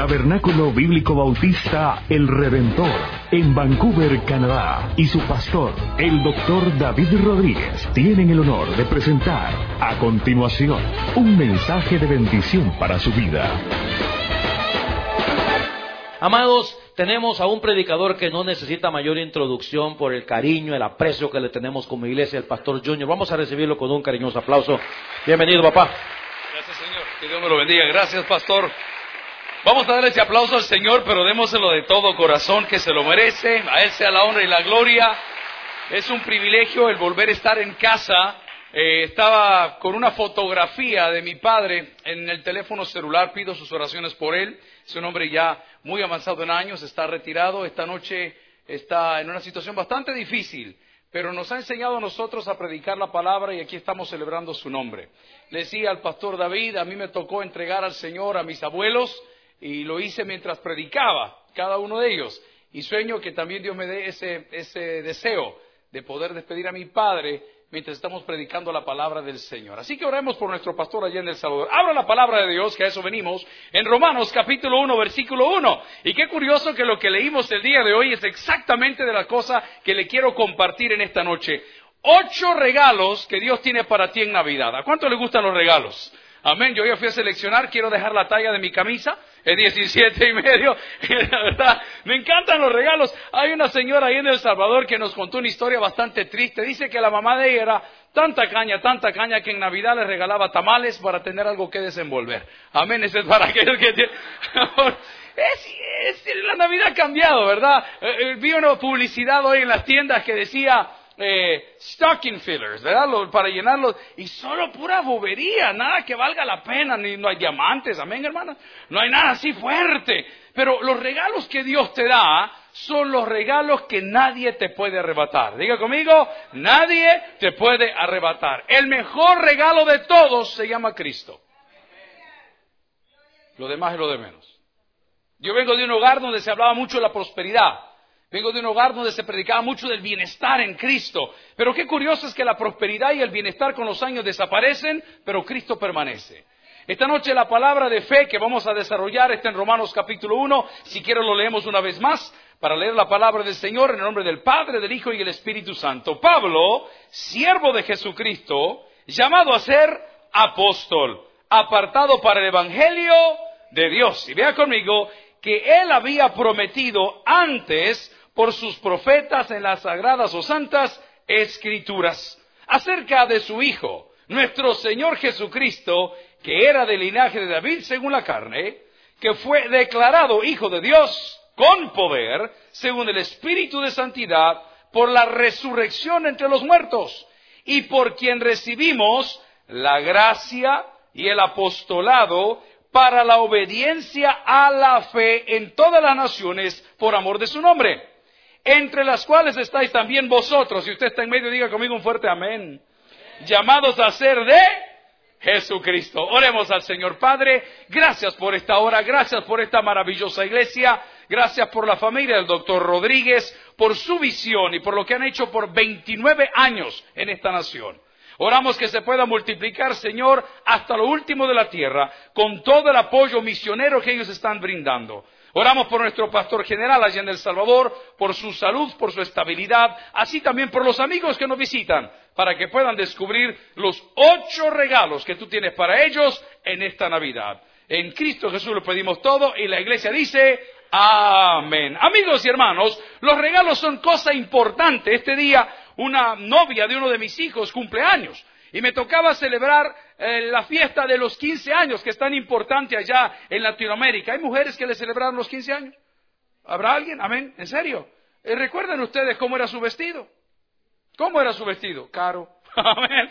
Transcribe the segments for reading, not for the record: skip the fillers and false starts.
Tabernáculo Bíblico Bautista El Redentor, en Vancouver, Canadá, y su pastor, el Dr. David Rodríguez, tienen el honor de presentar a continuación un mensaje de bendición para su vida. Amados, tenemos a un predicador que no necesita mayor introducción por el cariño, el aprecio que le tenemos como iglesia, el pastor Junior. Vamos a recibirlo con un cariñoso aplauso. Bienvenido, papá. Gracias, Señor. Que Dios me lo bendiga. Gracias, pastor. Vamos a darle ese aplauso al Señor, pero démoselo de todo corazón, que se lo merece. A Él sea la honra y la gloria. Es un privilegio el volver a estar en casa. Estaba con una fotografía de mi padre en el teléfono celular. Pido sus oraciones por él. Es un hombre ya muy avanzado en años, está retirado. Esta noche está en una situación bastante difícil, pero nos ha enseñado a nosotros a predicar la palabra y aquí estamos celebrando su nombre. Le decía al pastor David, a mí me tocó entregar al Señor a mis abuelos y lo hice mientras predicaba, cada uno de ellos. Y sueño que también Dios me dé ese deseo de poder despedir a mi padre mientras estamos predicando la palabra del Señor. Así que oremos por nuestro pastor allá en El Salvador. Abra la palabra de Dios, que a eso venimos, en Romanos capítulo 1, versículo 1. Y qué curioso que lo que leímos el día de hoy es exactamente de la cosa que le quiero compartir en esta noche. 8 regalos que Dios tiene para ti en Navidad. ¿A cuánto le gustan los regalos? Amén. Yo ya fui a seleccionar, quiero dejar la talla de mi camisa, es 17.5. La verdad, me encantan los regalos. Hay una señora ahí en El Salvador que nos contó una historia bastante triste. Dice que la mamá de ella era tanta caña, que en Navidad le regalaba tamales para tener algo que desenvolver. Amén. Ese es para aquellos que tienen... La Navidad ha cambiado, ¿verdad? Vi una publicidad hoy en las tiendas que decía... stocking fillers, ¿verdad? Para llenarlos, y solo pura bobería, nada que valga la pena, no hay diamantes, amén, hermana, no hay nada así fuerte, pero los regalos que Dios te da son los regalos que nadie te puede arrebatar. Diga conmigo, nadie te puede arrebatar. El mejor regalo de todos se llama Cristo. Lo demás es lo de menos. Yo vengo de un hogar donde se hablaba mucho de la prosperidad. Vengo de un hogar donde se predicaba mucho del bienestar en Cristo. Pero qué curioso es que la prosperidad y el bienestar con los años desaparecen, pero Cristo permanece. Esta noche la palabra de fe que vamos a desarrollar está en Romanos capítulo 1. Si quiero lo leemos una vez más para leer la palabra del Señor en el nombre del Padre, del Hijo y del Espíritu Santo. Pablo, siervo de Jesucristo, llamado a ser apóstol, apartado para el Evangelio de Dios. Y vea conmigo que Él había prometido antes por sus profetas en las sagradas o santas escrituras, acerca de su Hijo, nuestro Señor Jesucristo, que era del linaje de David según la carne, que fue declarado Hijo de Dios con poder, según el Espíritu de Santidad, por la resurrección entre los muertos, y por quien recibimos la gracia y el apostolado para la obediencia a la fe en todas las naciones por amor de su nombre, entre las cuales estáis también vosotros. Si usted está en medio, diga conmigo un fuerte amén. Llamados a ser de Jesucristo. Oremos al Señor. Padre, gracias por esta hora, gracias por esta maravillosa iglesia, gracias por la familia del doctor Rodríguez, por su visión y por lo que han hecho por 29 años en esta nación. Oramos que se pueda multiplicar, Señor, hasta lo último de la tierra, con todo el apoyo misionero que ellos están brindando. Oramos por nuestro pastor general allá en El Salvador, por su salud, por su estabilidad, así también por los amigos que nos visitan, para que puedan descubrir los 8 regalos que tú tienes para ellos en esta Navidad. En Cristo Jesús lo pedimos todo y la iglesia dice... amén. Amigos y hermanos, los regalos son cosa importante. Este día una novia de uno de mis hijos cumple años y me tocaba celebrar la fiesta de los 15 años, que es tan importante allá en Latinoamérica. ¿Hay mujeres que le celebraron los 15 años? ¿Habrá alguien? Amén. ¿En serio? ¿Recuerdan ustedes cómo era su vestido? ¿Cómo era su vestido? Caro. Amén.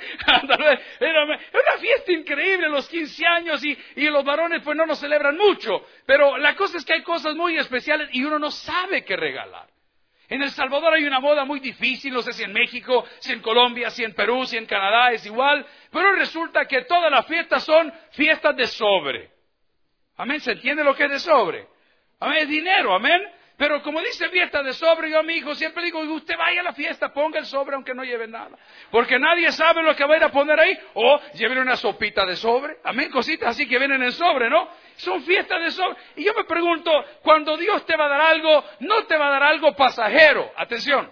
Era una fiesta increíble los 15 años y los varones pues no nos celebran mucho. Pero la cosa es que hay cosas muy especiales y uno no sabe qué regalar. En El Salvador hay una moda muy difícil, no sé si en México, si en Colombia, si en Perú, si en Canadá es igual. Pero resulta que todas las fiestas son fiestas de sobre. Amén, ¿se entiende lo que es de sobre? Amén, es dinero, amén. Pero como dice fiesta de sobre, yo a mi hijo siempre digo, usted vaya a la fiesta, ponga el sobre aunque no lleve nada. Porque nadie sabe lo que va a ir a poner ahí. O lleven una sopita de sobre. Amén, cositas así que vienen en sobre, ¿no? Son fiestas de sobre. Y yo me pregunto, cuando Dios te va a dar algo, no te va a dar algo pasajero. Atención.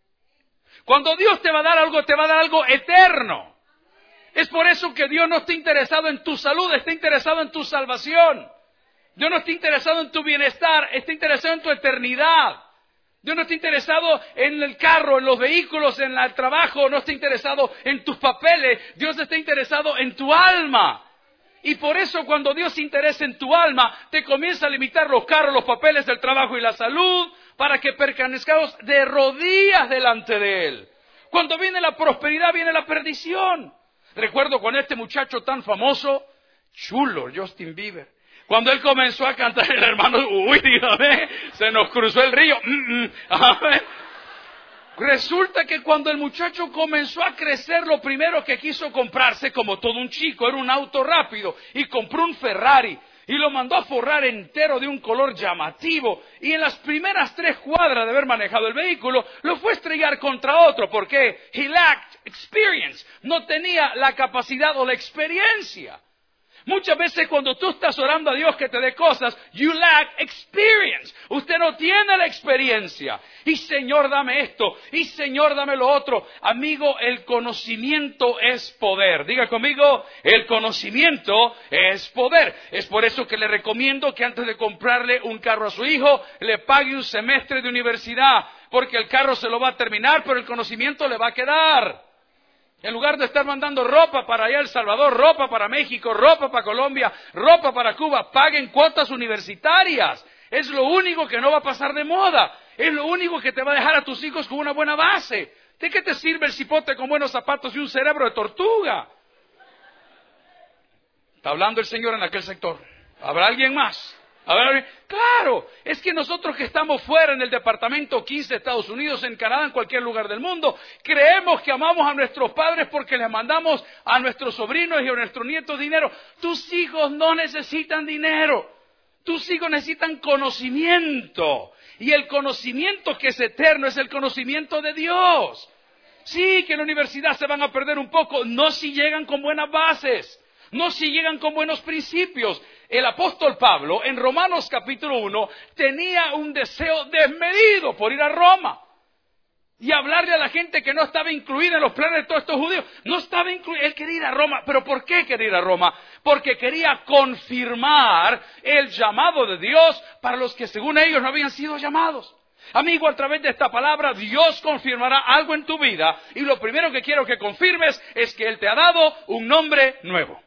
Cuando Dios te va a dar algo eterno. Es por eso que Dios no está interesado en tu salud, está interesado en tu salvación. Dios no está interesado en tu bienestar, está interesado en tu eternidad. Dios no está interesado en el carro, en los vehículos, en el trabajo, no está interesado en tus papeles. Dios está interesado en tu alma. Y por eso cuando Dios se interesa en tu alma, te comienza a limitar los carros, los papeles, el trabajo y la salud, para que permanezcamos de rodillas delante de Él. Cuando viene la prosperidad, viene la perdición. Recuerdo con este muchacho tan famoso, chulo, Justin Bieber. Cuando él comenzó a cantar, el hermano, dígame, se nos cruzó el río. Amén. Resulta que cuando el muchacho comenzó a crecer, lo primero que quiso comprarse, como todo un chico, era un auto rápido. Y compró un Ferrari. Y lo mandó a forrar entero de un color llamativo. Y en las primeras 3 cuadras de haber manejado el vehículo, lo fue a estrellar contra otro. ¿Por qué? He lacked experience. No tenía la capacidad o la experiencia. Muchas veces cuando tú estás orando a Dios que te dé cosas, you lack experience. Usted no tiene la experiencia. Y Señor, dame esto. Y Señor, dame lo otro. Amigo, el conocimiento es poder. Diga conmigo, el conocimiento es poder. Es por eso que le recomiendo que antes de comprarle un carro a su hijo, le pague un semestre de universidad. Porque el carro se lo va a terminar, pero el conocimiento le va a quedar. En lugar de estar mandando ropa para allá El Salvador, ropa para México, ropa para Colombia, ropa para Cuba, paguen cuotas universitarias. Es lo único que no va a pasar de moda. Es lo único que te va a dejar a tus hijos con una buena base. ¿De qué te sirve el cipote con buenos zapatos y un cerebro de tortuga? Está hablando el Señor en aquel sector. ¿Habrá alguien más? Claro, es que nosotros que estamos fuera en el departamento 15 de Estados Unidos, en Canadá, en cualquier lugar del mundo, creemos que amamos a nuestros padres porque les mandamos a nuestros sobrinos y a nuestros nietos dinero. Tus hijos no necesitan dinero, tus hijos necesitan conocimiento. Y el conocimiento que es eterno es el conocimiento de Dios. Sí, que en la universidad se van a perder un poco, no si llegan con buenas bases. No si llegan con buenos principios. El apóstol Pablo, en Romanos capítulo 1, tenía un deseo desmedido por ir a Roma. Y hablarle a la gente que no estaba incluida en los planes de todos estos judíos. No estaba incluida, él quería ir a Roma. ¿Pero por qué quería ir a Roma? Porque quería confirmar el llamado de Dios para los que según ellos no habían sido llamados. Amigo, a través de esta palabra, Dios confirmará algo en tu vida. Y lo primero que quiero que confirmes es que Él te ha dado un nombre nuevo.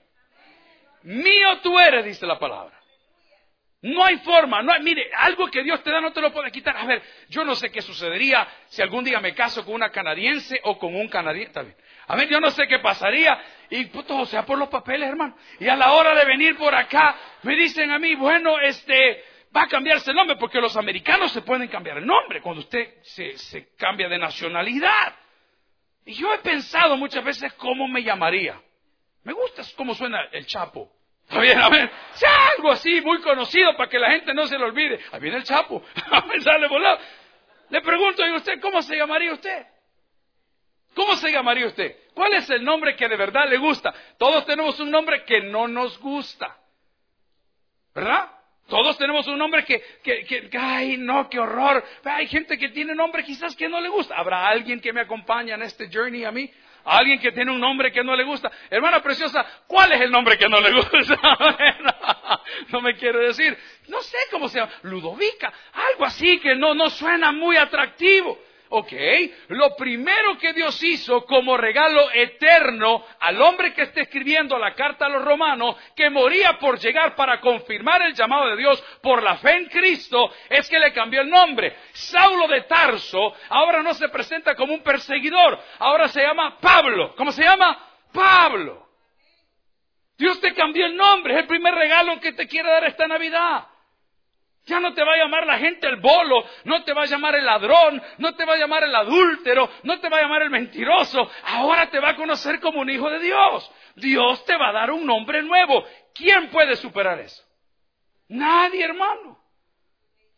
Mío tú eres, dice la palabra. No hay forma, mire, algo que Dios te da no te lo puede quitar. A ver, yo no sé qué sucedería si algún día me caso con una canadiense o con un canadiense. Está bien. A ver, yo no sé qué pasaría. Y todo sea por los papeles, hermano. Y a la hora de venir por acá, me dicen a mí, bueno, va a cambiarse el nombre, porque los americanos se pueden cambiar el nombre cuando usted se cambia de nacionalidad. Y yo he pensado muchas veces cómo me llamaría. Me gusta cómo suena el Chapo. ¿Está bien? A ver, sea algo así muy conocido para que la gente no se lo olvide. Ahí viene el Chapo. A ver, sale volado. Le pregunto a usted, ¿cómo se llamaría usted? ¿Cómo se llamaría usted? ¿Cuál es el nombre que de verdad le gusta? Todos tenemos un nombre que no nos gusta. ¿Verdad? Todos tenemos un nombre que ay, no, qué horror. Hay gente que tiene nombre quizás que no le gusta. ¿Habrá alguien que me acompaña en este journey a mí? Alguien que tiene un nombre que no le gusta. Hermana preciosa, ¿cuál es el nombre que no le gusta? No me quiere decir. No sé cómo se llama. Ludovica. Algo así que no suena muy atractivo. Ok, lo primero que Dios hizo como regalo eterno al hombre que está escribiendo la carta a los romanos, que moría por llegar para confirmar el llamado de Dios por la fe en Cristo, es que le cambió el nombre. Saulo de Tarso ahora no se presenta como un perseguidor, ahora se llama Pablo. ¿Cómo se llama? Pablo. Dios te cambió el nombre, es el primer regalo que te quiere dar esta Navidad. Ya no te va a llamar la gente el bolo, no te va a llamar el ladrón, no te va a llamar el adúltero, no te va a llamar el mentiroso. Ahora te va a conocer como un hijo de Dios. Dios te va a dar un nombre nuevo. ¿Quién puede superar eso? Nadie, hermano.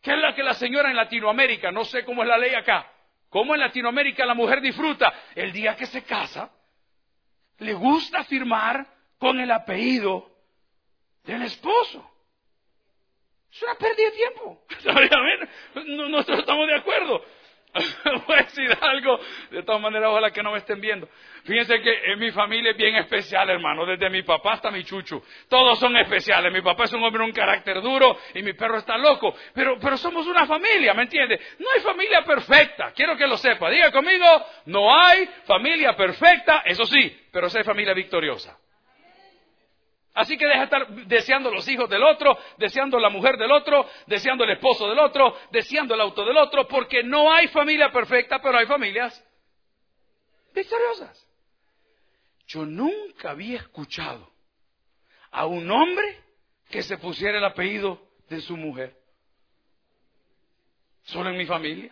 que es la que la señora en Latinoamérica, no sé cómo es la ley acá, cómo en Latinoamérica la mujer disfruta el día que se casa, le gusta firmar con el apellido del esposo. Es una pérdida de tiempo. Nosotros estamos de acuerdo. Voy a decir algo, de todas maneras, ojalá que no me estén viendo. Fíjense que en mi familia es bien especial, hermano, desde mi papá hasta mi chucho. Todos son especiales. Mi papá es un hombre de un carácter duro y mi perro está loco. Pero somos una familia, ¿me entiende? No hay familia perfecta, quiero que lo sepa. Diga conmigo, no hay familia perfecta, eso sí, pero sí hay familia victoriosa. Así que deja de estar deseando los hijos del otro, deseando la mujer del otro, deseando el esposo del otro, deseando el auto del otro, porque no hay familia perfecta, pero hay familias victoriosas. Yo nunca había escuchado a un hombre que se pusiera el apellido de su mujer. Solo en mi familia.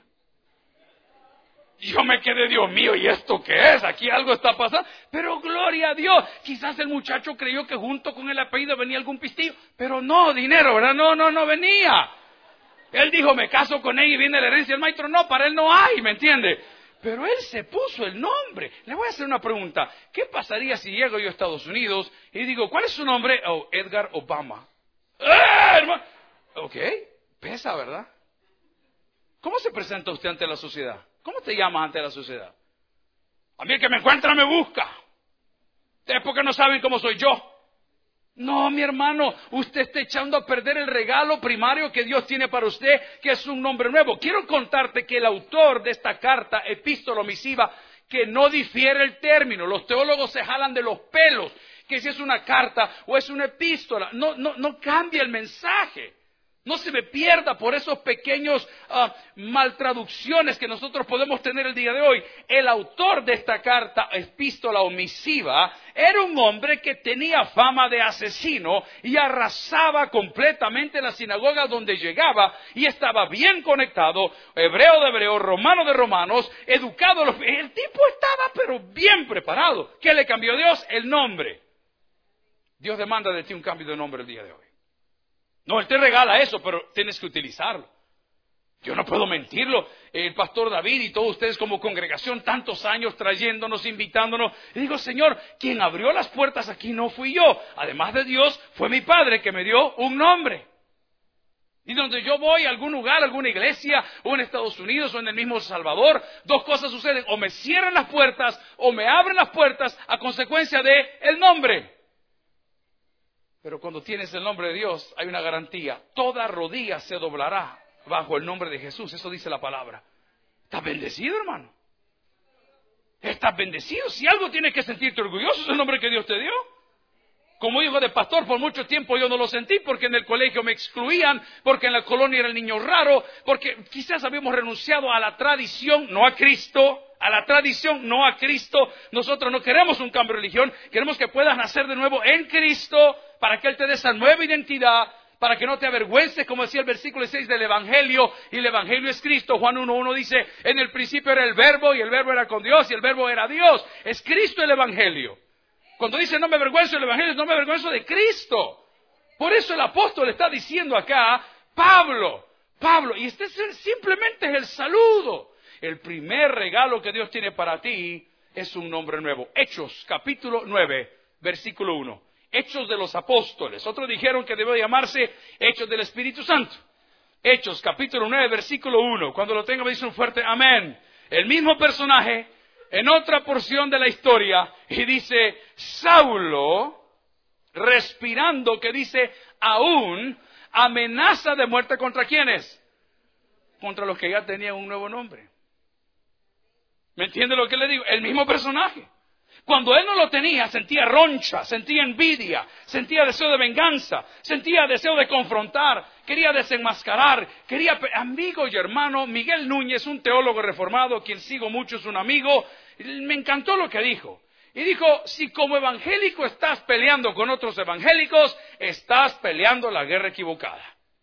Yo me quedé, Dios mío, ¿y esto qué es? Aquí algo está pasando. Pero gloria a Dios. Quizás el muchacho creyó que junto con el apellido venía algún pistillo. Pero no, dinero, ¿verdad? No venía. Él dijo, me caso con ella y viene la herencia del maestro. No, para él no hay, ¿me entiende? Pero él se puso el nombre. Le voy a hacer una pregunta. ¿Qué pasaría si llego yo a Estados Unidos y digo, ¿cuál es su nombre? Oh, Edgar Obama. Hermano. Ok, pesa, ¿verdad? ¿Cómo se presenta usted ante la sociedad? ¿Cómo te llamas ante la sociedad? A mí el que me encuentra me busca. Es porque no saben cómo soy yo. No, mi hermano, usted está echando a perder el regalo primario que Dios tiene para usted, que es un nombre nuevo. Quiero contarte que el autor de esta carta, epístola misiva, que no difiere el término. Los teólogos se jalan de los pelos, que si es una carta o es una epístola. No cambia el mensaje. No se me pierda por esos pequeños maltraducciones que nosotros podemos tener el día de hoy. El autor de esta carta, epístola o misiva, era un hombre que tenía fama de asesino y arrasaba completamente la sinagoga donde llegaba y estaba bien conectado, hebreo de hebreos, romano de romanos, educado. El tipo estaba pero bien preparado. ¿Qué le cambió Dios? El nombre. Dios demanda de ti un cambio de nombre el día de hoy. No, Él te regala eso, pero tienes que utilizarlo. Yo no puedo mentirlo. El pastor David y todos ustedes como congregación, tantos años trayéndonos, invitándonos. Y digo, Señor, quien abrió las puertas aquí no fui yo. Además de Dios, fue mi Padre que me dio un nombre. Y donde yo voy a algún lugar, alguna iglesia, o en Estados Unidos, o en el mismo Salvador, dos cosas suceden. O me cierran las puertas, o me abren las puertas a consecuencia de el nombre. Pero cuando tienes el nombre de Dios, hay una garantía. Toda rodilla se doblará bajo el nombre de Jesús. Eso dice la palabra. ¿Estás bendecido, hermano? ¿Estás bendecido? Si algo tienes que sentirte orgulloso, es el nombre que Dios te dio. Como hijo de pastor, por mucho tiempo yo no lo sentí, porque en el colegio me excluían, porque en la colonia era el niño raro, porque quizás habíamos renunciado a la tradición, no a Cristo. A la tradición, no a Cristo. Nosotros no queremos un cambio de religión, queremos que puedas nacer de nuevo en Cristo, para que Él te dé esa nueva identidad, para que no te avergüences, como decía el versículo 6 del Evangelio, y el Evangelio es Cristo. Juan 1:1 dice, en el principio era el Verbo, y el Verbo era con Dios, y el Verbo era Dios. Es Cristo el Evangelio. Cuando dice no me avergüenzo del Evangelio, no me avergüenzo de Cristo. Por eso el apóstol está diciendo acá, Pablo, y este simplemente es el saludo. El primer regalo que Dios tiene para ti es un nombre nuevo. Hechos, capítulo 9, versículo 1. Hechos de los Apóstoles. Otros dijeron que debe llamarse Hechos del Espíritu Santo. Hechos, capítulo 9, versículo 1. Cuando lo tenga me dice un fuerte amén. El mismo personaje en otra porción de la historia y dice, Saulo, respirando, que dice, aún amenaza de muerte contra ¿quiénes? Contra los que ya tenían un nuevo nombre. ¿Me entiende lo que le digo? El mismo personaje. Cuando él no lo tenía, sentía roncha, sentía envidia, sentía deseo de venganza, sentía deseo de confrontar, quería desenmascarar, amigo y hermano, Miguel Núñez, un teólogo reformado, quien sigo mucho, es un amigo, me encantó lo que dijo. Y dijo, si como evangélico estás peleando con otros evangélicos, estás peleando la guerra equivocada.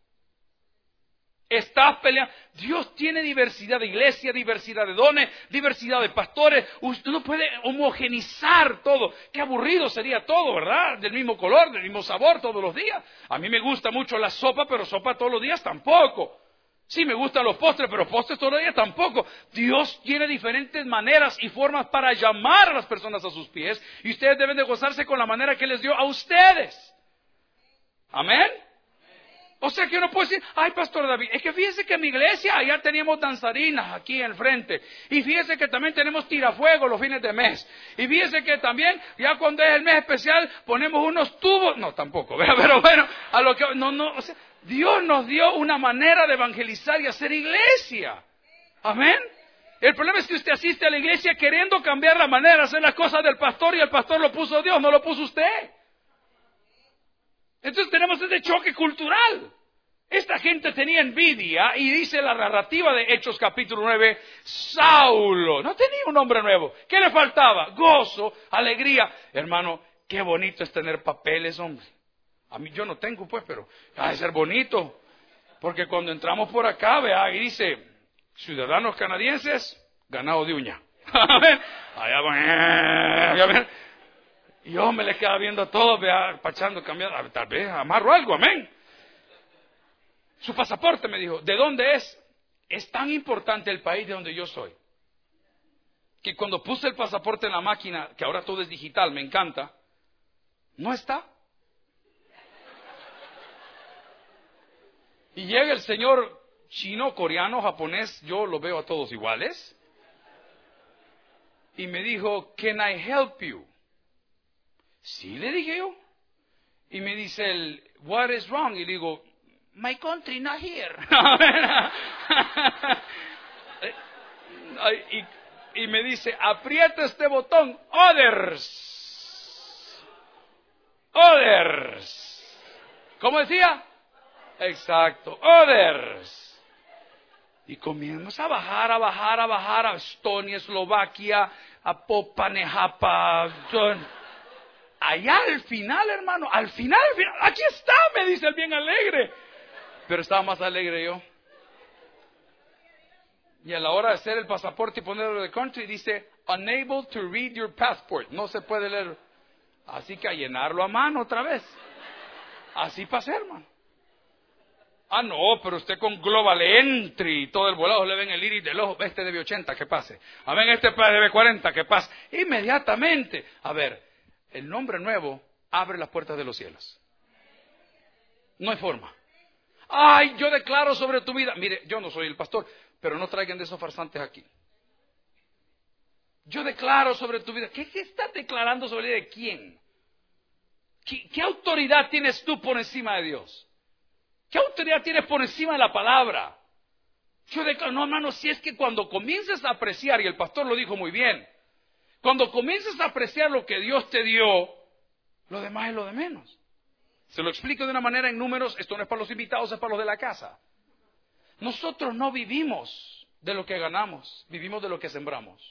Estás peleando. Dios tiene diversidad de iglesias, diversidad de dones, diversidad de pastores. Usted no puede homogenizar todo. Qué aburrido sería todo, ¿verdad? Del mismo color, del mismo sabor todos los días. A mí me gusta mucho la sopa, pero sopa todos los días tampoco. Sí, me gustan los postres, pero postres todavía tampoco. Dios tiene diferentes maneras y formas para llamar a las personas a sus pies. Y ustedes deben de gozarse con la manera que les dio a ustedes. Amén. O sea que uno puede decir, ay, Pastor David, es que fíjese que en mi iglesia allá teníamos danzarinas aquí enfrente. Y fíjese que también tenemos tirafuegos los fines de mes. Y fíjese que también, ya cuando es el mes especial, ponemos unos tubos. No, tampoco, pero bueno, a lo que, o sea, Dios nos dio una manera de evangelizar y hacer iglesia. Amén. El problema es que usted asiste a la iglesia queriendo cambiar la manera de hacer las cosas del pastor y el pastor lo puso Dios, no lo puso usted. Entonces tenemos ese choque cultural. Esta gente tenía envidia y dice la narrativa de Hechos capítulo 9, Saulo no tenía un nombre nuevo. ¿Qué le faltaba? Gozo, alegría. Hermano, qué bonito es tener papeles, hombre. A mí yo no tengo, pues, pero ha de ser bonito. Porque cuando entramos por acá, vea, ahí dice, ciudadanos canadienses, ganado de uña. Allá van, y yo me les quedaba viendo a todos, vea, pachando, cambiando, tal vez amarro algo, amén. Su pasaporte, me dijo, ¿de dónde es? Es tan importante el país de donde yo soy, que cuando puse el pasaporte en la máquina, que ahora todo es digital, me encanta, no está. Y llega el señor chino, coreano, japonés, yo lo veo a todos iguales. Y me dijo, can I help you? Sí, le dije yo. Y me dice él, what is wrong? Y le digo, my country not here. y me dice, aprieta este botón, others. ¿Cómo decía? Exacto, others. Y comenzamos a bajar a Estonia, Eslovaquia, a Popanejapa. Allá al final, hermano, al final, aquí está, me dice el bien alegre. Pero estaba más alegre yo. Y a la hora de hacer el pasaporte y ponerlo de country, dice, unable to read your passport. No se puede leer. Así que a llenarlo a mano otra vez. Así pasé, hermano. Ah, no, pero usted con Global Entry y todo el volado le ven el iris del ojo. Este debe 80, que pase. A ver, este debe 40, que pase. Inmediatamente. A ver, el nombre nuevo abre las puertas de los cielos. No hay forma. Ay, yo declaro sobre tu vida. Mire, yo no soy el pastor, pero no traigan de esos farsantes aquí. Yo declaro sobre tu vida. ¿Qué estás declarando sobre la vida de quién? ¿Qué autoridad tienes tú por encima de Dios? ¿Qué autoridad tienes por encima de la palabra? Yo declaro, no, hermano, si es que cuando comiences a apreciar, y el pastor lo dijo muy bien, cuando comiences a apreciar lo que Dios te dio, lo demás es lo de menos. Se lo explico de una manera en números, esto no es para los invitados, es para los de la casa. Nosotros no vivimos de lo que ganamos, vivimos de lo que sembramos.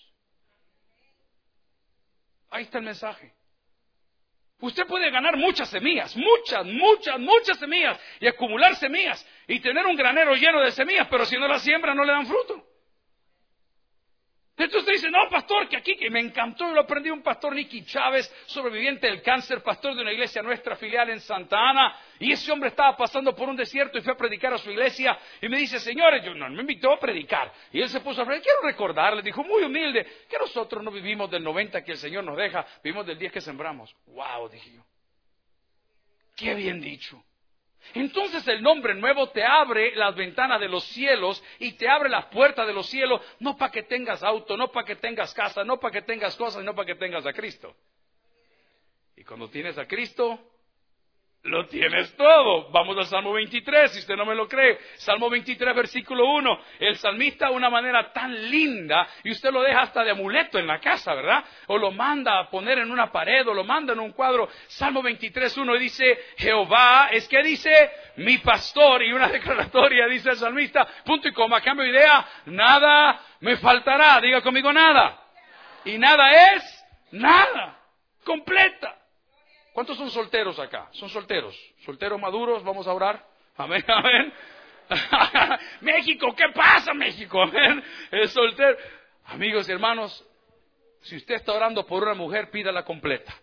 Ahí está el mensaje. Usted puede ganar muchas semillas, muchas semillas, y acumular semillas, y tener un granero lleno de semillas, pero si no las siembra no le dan fruto. Entonces usted dice, no, pastor, que aquí, que me encantó, yo lo aprendí un pastor, Nicky Chávez, sobreviviente del cáncer, pastor de una iglesia nuestra filial en Santa Ana, y ese hombre estaba pasando por un desierto y fue a predicar a su iglesia, y me dice, señores, yo no me invitó a predicar, y él se puso a predicar, quiero recordarle, dijo muy humilde, que nosotros no vivimos del 90 que el Señor nos deja, vivimos del 10 que sembramos. Wow, dije yo, qué bien dicho. Entonces el nombre nuevo te abre las ventanas de los cielos y te abre las puertas de los cielos, no para que tengas auto, no para que tengas casa, no para que tengas cosas, no para que tengas a Cristo. Y cuando tienes a Cristo, lo tienes todo. Vamos al Salmo 23, si usted no me lo cree. Salmo 23, versículo 1. El salmista de una manera tan linda, y usted lo deja hasta de amuleto en la casa, ¿verdad? O lo manda a poner en una pared, o lo manda en un cuadro. Salmo 23, 1 dice, Jehová, es que dice, mi pastor, y una declaratoria, dice el salmista, punto y coma, cambio de idea, nada me faltará. Diga conmigo, nada. Y nada es nada. Completa. ¿Cuántos son solteros acá? ¿Son solteros? ¿Solteros maduros? Vamos a orar. Amén, amén. México, ¿qué pasa, México? Amén. Es soltero. Amigos y hermanos, si usted está orando por una mujer, pídala completa.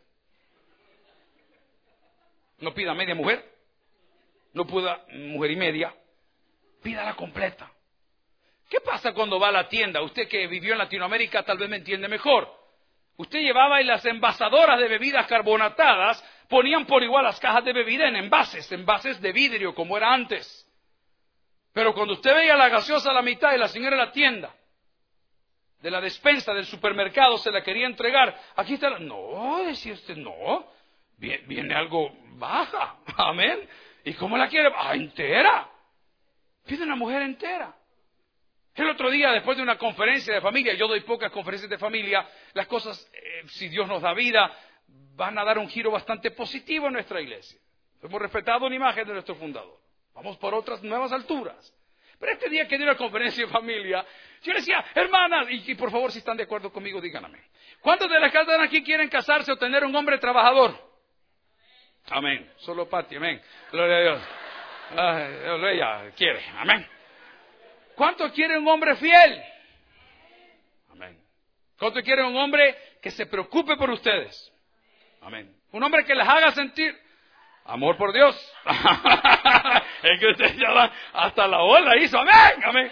No pida media mujer. No pida mujer y media. Pídala completa. ¿Qué pasa cuando va a la tienda? Usted que vivió en Latinoamérica tal vez me entiende mejor. Usted llevaba y las envasadoras de bebidas carbonatadas ponían por igual las cajas de bebida en envases de vidrio como era antes. Pero cuando usted veía la gaseosa a la mitad y la señora en la tienda, de la despensa del supermercado se la quería entregar, aquí está la... No, decía usted, no, viene algo baja, amén. ¿Y cómo la quiere? Entera. Pide una mujer entera. El otro día, después de una conferencia de familia, yo doy pocas conferencias de familia, las cosas, si Dios nos da vida, van a dar un giro bastante positivo en nuestra iglesia. Hemos respetado la imagen de nuestro fundador. Vamos por otras nuevas alturas. Pero este día que di una conferencia de familia, yo decía, hermanas, y por favor, si están de acuerdo conmigo, díganme. ¿Cuántos de las que están aquí quieren casarse o tener un hombre trabajador? Amén. Solo Pati, amén. Gloria a Dios. Ella quiere, amén. ¿Cuántos quieren un hombre fiel? Amén. ¿Cuántos quieren un hombre que se preocupe por ustedes? Amén. Un hombre que les haga sentir amor por Dios. Es que usted ya va, hasta la ola hizo, amén, amén.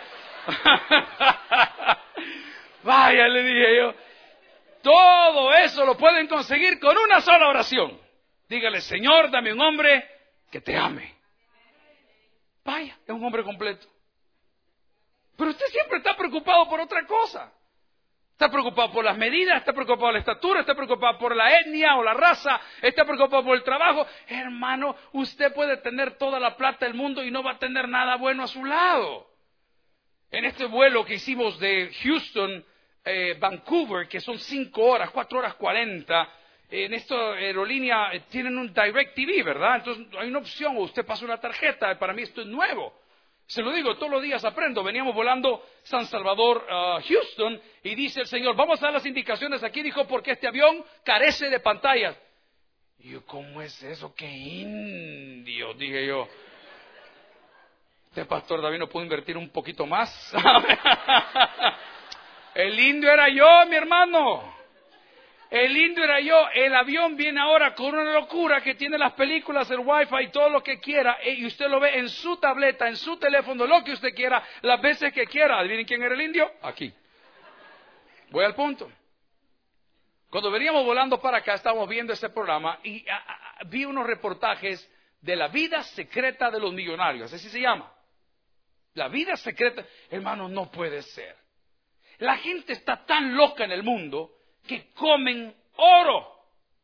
Vaya, le dije yo. Todo eso lo pueden conseguir con una sola oración. Dígale, Señor, dame un hombre que te ame. Vaya, es un hombre completo. Pero usted siempre está preocupado por otra cosa. Está preocupado por las medidas, está preocupado por la estatura, está preocupado por la etnia o la raza, está preocupado por el trabajo. Hermano, usted puede tener toda la plata del mundo y no va a tener nada bueno a su lado. En este vuelo que hicimos de Houston, Vancouver, que son 5 horas, 4 horas 40, en esta aerolínea tienen un DirecTV, ¿verdad? Entonces hay una opción, o usted pasa una tarjeta, para mí esto es nuevo. Se lo digo, todos los días aprendo. Veníamos volando San Salvador, Houston, y dice el Señor, vamos a dar las indicaciones aquí, dijo, porque este avión carece de pantallas. Y yo, ¿cómo es eso? ¡Qué indio! Dije yo. Este pastor David no pudo invertir un poquito más. El indio era yo, mi hermano. El indio era yo. El avión viene ahora con una locura que tiene las películas, el wifi y todo lo que quiera. Y usted lo ve en su tableta, en su teléfono, lo que usted quiera, las veces que quiera. ¿Adivinen quién era el indio? Aquí. Voy al punto. Cuando veníamos volando para acá, estábamos viendo ese programa y vi unos reportajes de la vida secreta de los millonarios. Así se llama. La vida secreta. Hermano, no puede ser. La gente está tan loca en el mundo que comen oro.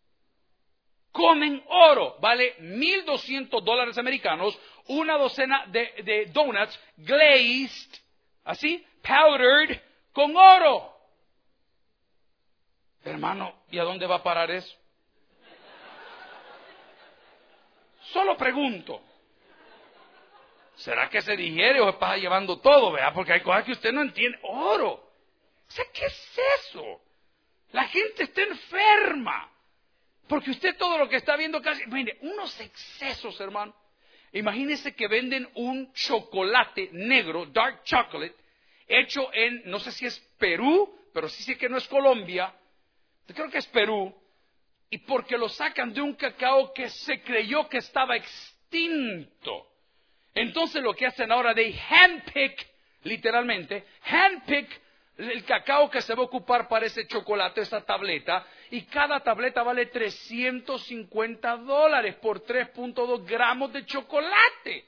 Comen oro. Vale $1,200 americanos. Una docena de donuts glazed, así, powdered, con oro. Hermano, ¿y a dónde va a parar eso? Solo pregunto. ¿Será que se digiere o se pasa llevando todo? ¿Verdad? Porque hay cosas que usted no entiende. Oro. O sea, ¿qué es eso? La gente está enferma. Porque usted todo lo que está viendo casi... Mire, unos excesos, hermano. Imagínese que venden un chocolate negro, dark chocolate, hecho en, no sé si es Perú, pero sí sé que no es Colombia. Creo que es Perú. Y porque lo sacan de un cacao que se creyó que estaba extinto. Entonces lo que hacen ahora, they handpick, literalmente, handpick el cacao que se va a ocupar para ese chocolate, esa tableta, y cada tableta vale $350 por 3.2 gramos de chocolate.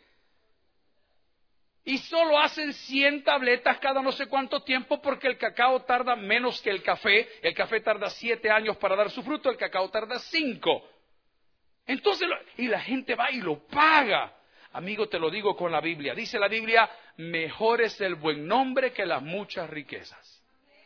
Y solo hacen 100 tabletas cada no sé cuánto tiempo porque el cacao tarda menos que el café. El café tarda 7 años para dar su fruto, el cacao tarda 5. Entonces, y la gente va y lo paga. Amigo, te lo digo con la Biblia. Dice la Biblia, mejor es el buen nombre que las muchas riquezas.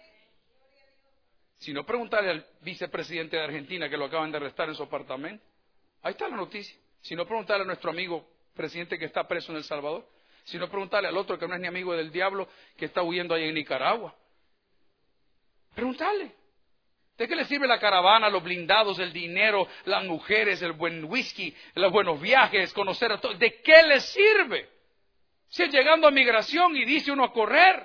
Si no, preguntarle al vicepresidente de Argentina que lo acaban de arrestar en su apartamento. Ahí está la noticia. Si no, preguntarle a nuestro amigo presidente que está preso en El Salvador. Si no, preguntarle al otro que no es ni amigo del diablo que está huyendo ahí en Nicaragua. Preguntarle. ¿De qué le sirve la caravana, los blindados, el dinero, las mujeres, el buen whisky, los buenos viajes, conocer a todos? ¿De qué le sirve? Si es llegando a migración y dice uno a correr.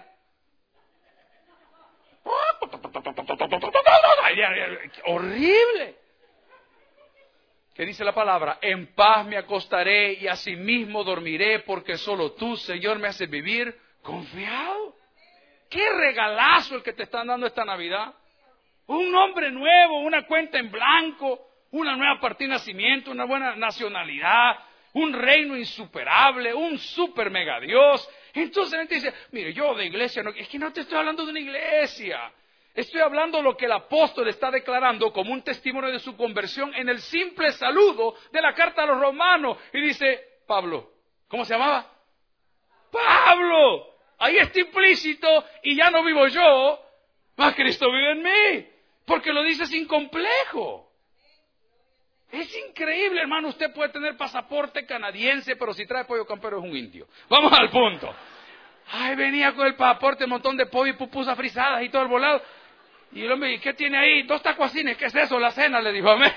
Horrible. ¿Qué dice la palabra? En paz me acostaré y asimismo dormiré, porque solo tú, Señor, me haces vivir confiado. ¡Qué regalazo el que te están dando esta Navidad! Un nombre nuevo, una cuenta en blanco, una nueva partida de nacimiento, una buena nacionalidad, un reino insuperable, un super mega Dios. Entonces la gente dice, mire, yo de iglesia, no, es que no te estoy hablando de una iglesia. Estoy hablando de lo que el apóstol está declarando como un testimonio de su conversión en el simple saludo de la carta a los romanos. Y dice, Pablo, ¿cómo se llamaba? Pablo. Ahí está implícito y ya no vivo yo, mas Cristo vive en mí. Porque lo dice sin complejo. Es increíble, hermano. Usted puede tener pasaporte canadiense, pero si trae pollo campero es un indio. Vamos al punto. Ay, venía con el pasaporte, un montón de pollo y pupusas frisadas y todo el volado. Y el hombre, ¿qué tiene ahí? 2 tacuacines, ¿qué es eso? La cena, le dijo, amén.